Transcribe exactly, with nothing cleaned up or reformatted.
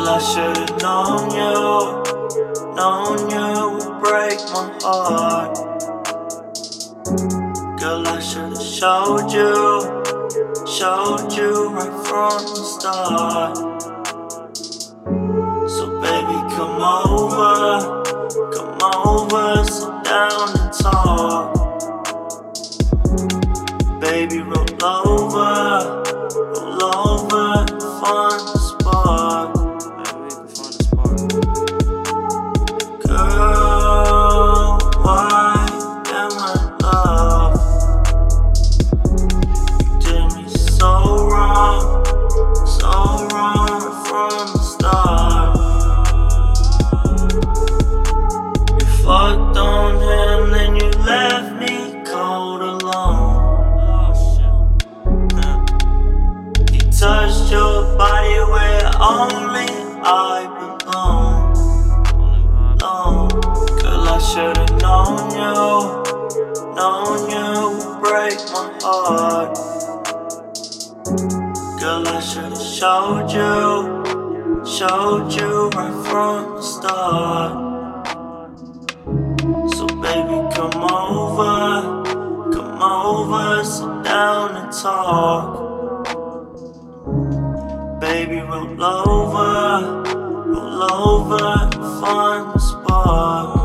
Girl, I should've known you, known you would break my heart. Girl, I should've showed you, showed you right from the start. So baby, come over, come over, sit down and talk. Baby, roll over, roll over and find the spark. Girl, why am I love? You did me so wrong, so wrong right from the start. You fucked on him, then you left me cold alone. He touched your body where only I belong. Girl, I should've known you, known you would break my heart. Girl, I should've showed you, showed you right from the start. So baby, come over, come over, sit down and talk. Baby, roll over, roll over and find the spark.